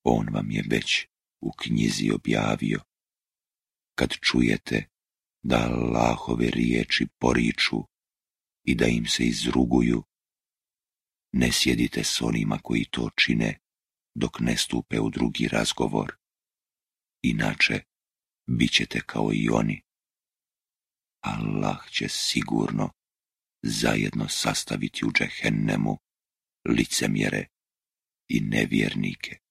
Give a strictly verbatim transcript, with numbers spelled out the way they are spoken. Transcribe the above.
On vam je već u knjizi objavio. Kad čujete da Allahove riječi poriču i da im se izruguju, ne sjedite s onima koji to čine dok ne stupe u drugi razgovor, inače bit ćete kao i oni. Allah će sigurno zajedno sastaviti u džehennemu licemjere i nevjernike.